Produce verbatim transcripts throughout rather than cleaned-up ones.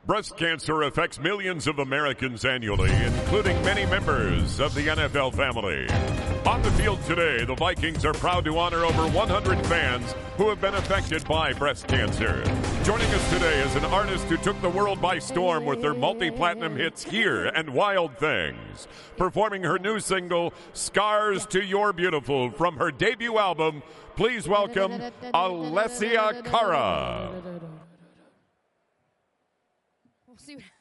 Breast cancer affects millions of Americans annually, including many members of the N F L family. On the field today, the Vikings are proud to honor over one hundred fans who have been affected by breast cancer. Joining us today is an artist who took the world by storm with their multi-platinum hits Here and Wild Things. Performing her new single, Scars to Your Beautiful, from her debut album, please welcome Alessia Cara. We'll see what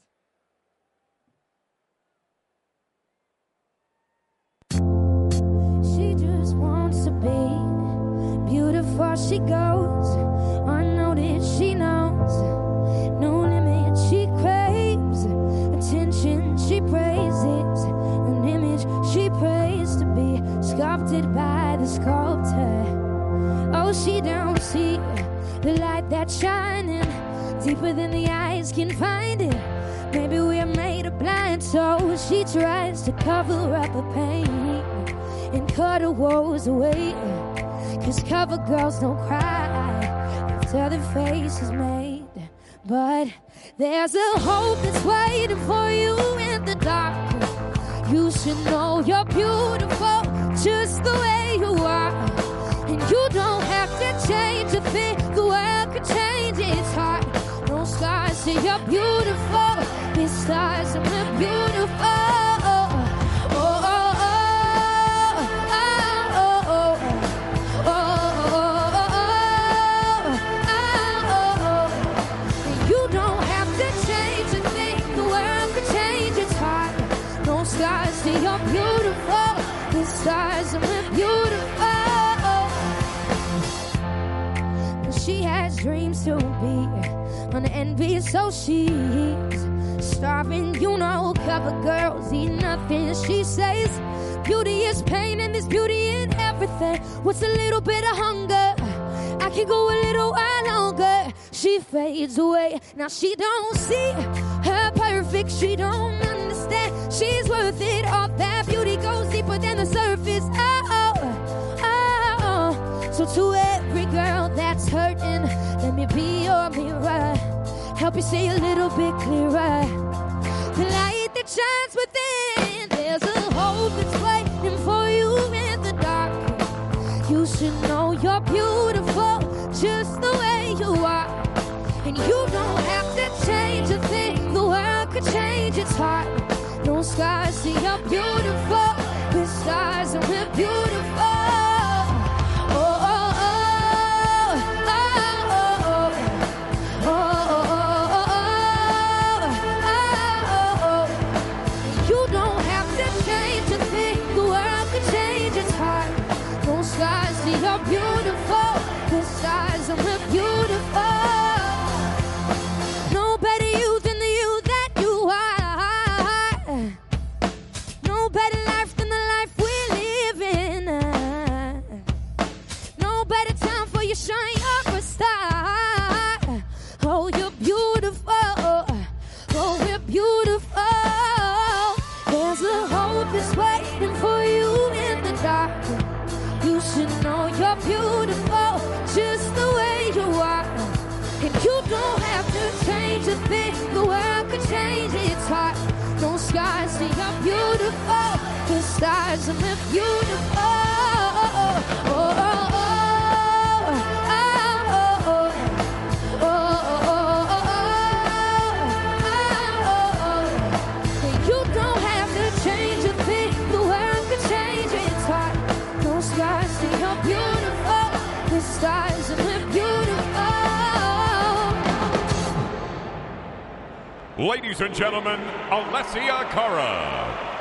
happens. She just wants to be beautiful. She goes unnoticed. She knows no limit. She craves attention. She praises an image. She prays to be sculpted by the sculptor. Oh, she don't see the light that's shining deeper than the eyes can find it. Maybe we're made of blind, so she tries to cover up her pain and cut her woes away. Cause cover girls don't cry after their face is made. But there's a hope that's waiting for you in the dark. You should know you're beautiful just the way you are. And you don't have to change a thing. The world could change, it's hard. No scars, say you're beautiful. These stars and we're beautiful. Oh, oh, oh, oh, oh, oh, oh, oh. You don't have to change a thing. The world could change, it's hard. No scars, say you're beautiful. These stars and we're beautiful. She has dreams to be unenvious, so she's starving. You know, cover girls eat nothing. She says beauty is pain and there's beauty in everything. What's a little bit of hunger? I can go a little while longer. She fades away. Now she don't see her perfect. She don't understand she's worth it. All that beauty goes deeper than the surface. Oh, oh, oh. So to every girl that's hurting, let me be your mirror. Help you see a little bit clearer. The light that shines within. There's a hope that's waiting for you in the dark. You should know you're beautiful just the way you are. And you don't have to change a thing. The world could change, it's hard. No scars, see you're beautiful. We're stars and we're beautiful. Beautiful, the stars and we're beautiful. No better you than the you that you are. No better life than the life we live in. No better time for you shine, you're a star. Oh, you're beautiful. Oh, we're beautiful. There's a hope that's waiting for you in the dark. You should know you're beautiful just the way you are. And you don't have to change a thing. The world could change, it's hard. No scars, see you're beautiful. The stars and we're beautiful. Oh, oh, oh, oh, oh. Stars and we're beautiful. Ladies and gentlemen, Alessia Cara.